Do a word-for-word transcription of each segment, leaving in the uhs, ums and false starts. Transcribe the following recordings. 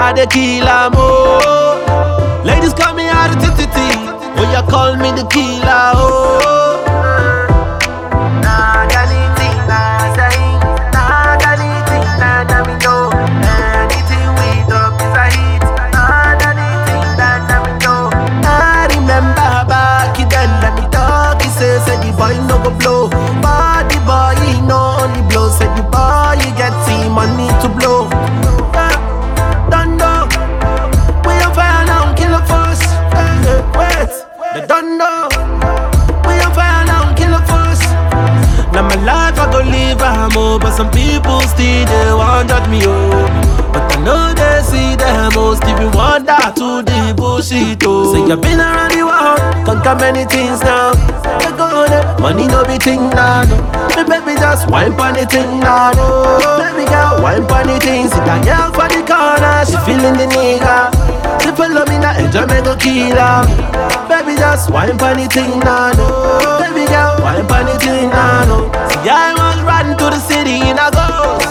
I the killer mo. Ladies call me out the titty. Oh, you call me the killer, oh. Nah, anything, nah, say, nah, anything, nah, nah, me know. Anything we drop is a hit. Nah, anything, nah, nah, me know. I remember back then, let me talk. He say, said the boy no go blow. But the boy he no only blow. Said the boy you get see money to blow. Yeah, don't know. We on fire now, kill a force. Hey, wait, they don't know. We on fire now, kill a force. Now my life I go live a more, but some people still they want that me oh. But I know they see them most if you want that to the bullshit oh. Say you've been around the world, conquer many things now. You go there, money no be thing now. No. Me baby just wine pon the thing now. No. Baby girl wine pon the thing. See that girl for the corner, she feeling the nigga. She follow me now, enjoy me go kill her. Baby just wine pon the thing now. No. Baby girl wine pon the thing now. No. See I was riding to the city in a ghost.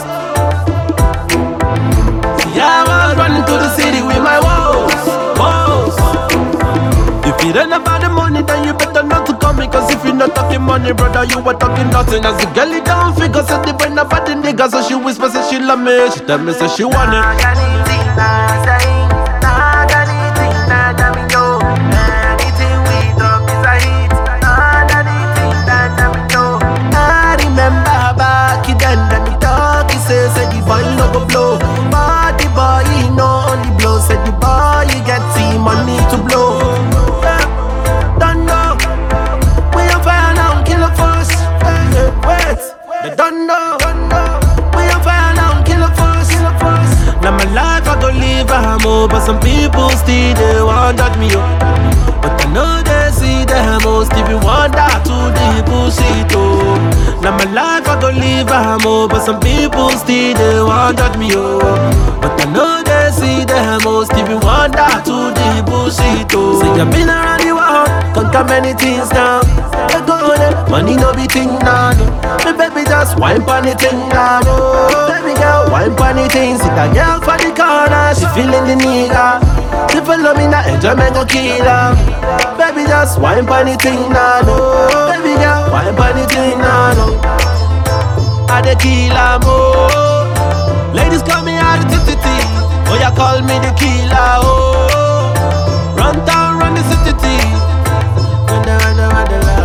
See I was running to the city with my woes, woes. If you don't about the money, then you better not to come. Because if you're not talking money, brother, you are talking nothing. As the girl, it don't figure, said the brain about the nigga. So she whisper, say she love me. She tell me, say she want it. Nah, anything, nah, say, nah, anything, nah, nah, me know. Anything we drop is a hit. Nah, anything, nah, nah, me know. I remember back then, let me talk. He say, said the boy no go blow. But the boy, he no only blow. Said the boy, you get see money to blow. Don't know. We on fire now, kill a force. Hey, wait, they don't know. We on fire now, kill a force. Now my life I go live a more, but some people still they want that me oh. But I know they see them most if you want that to the bullshit oh. Now my life I go live a more, but some people still they want that me oh. But I know they see them most if you want that to the bullshit oh. Say you've been around the world, conquer many things now. You go there, money no be thing now. No. Me baby just wine pon the thing now. No. Baby girl wine pon the thing. See that girl for the corner, she feeling the nigga. She follow me now, enjoy me go kill her. Baby just wine pon the thing now. No. Baby girl wine pon the thing now. No. I the killer mo. Ladies call me out the titty. Oh you call me the killer oh. Run down, run the city. Run down, run down, run down.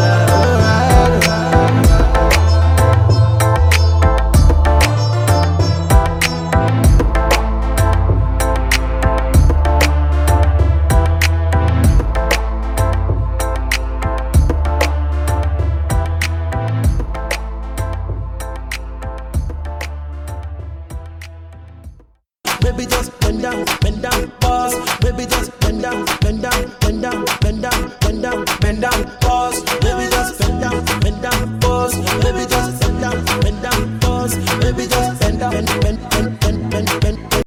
Baby just bend down, bend down, pause. Baby just bend down, bend down, bend down, bend down, bend down, bend down, pause. Baby just bend down, bend down, pause. Baby just